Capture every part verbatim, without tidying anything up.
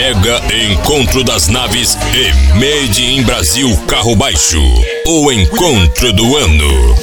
Mega Encontro das Naves e Made in Brasil Carro Baixo. O encontro do ano.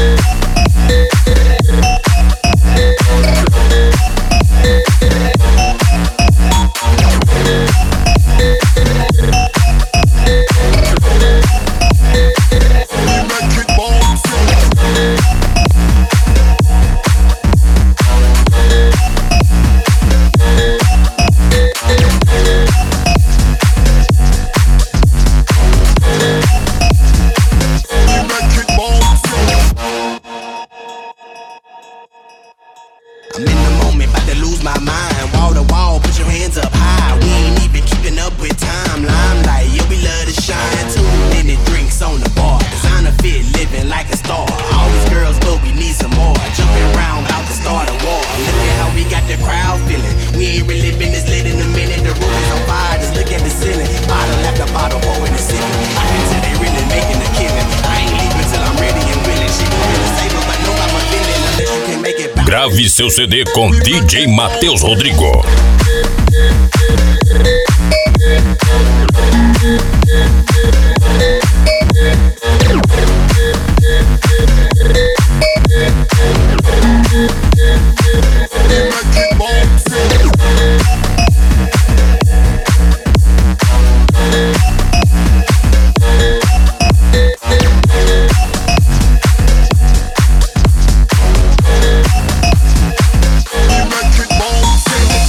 I'm in the moment, about to lose my mind. Wall to wall, put your hands up high. We ain't even keeping up with time. Limelight, yeah, we love to shine. Two minute drinks on the bar. Designer fit, living like a star. All these girls, but we need some more. Jumping around, about to start a war. Look at how we got the crowd feeling. We ain't really been this lit in a minute. The room is on fire, just look at the ceiling. Bottle after bottle, pouring the ceiling. I can tell they really making a killing. I ain't leaving till I'm ready and willing. She gon' really save her, but no, I'm a feeling. Unless you can make it back. Grave seu C D com D J Matheus Rodrigo.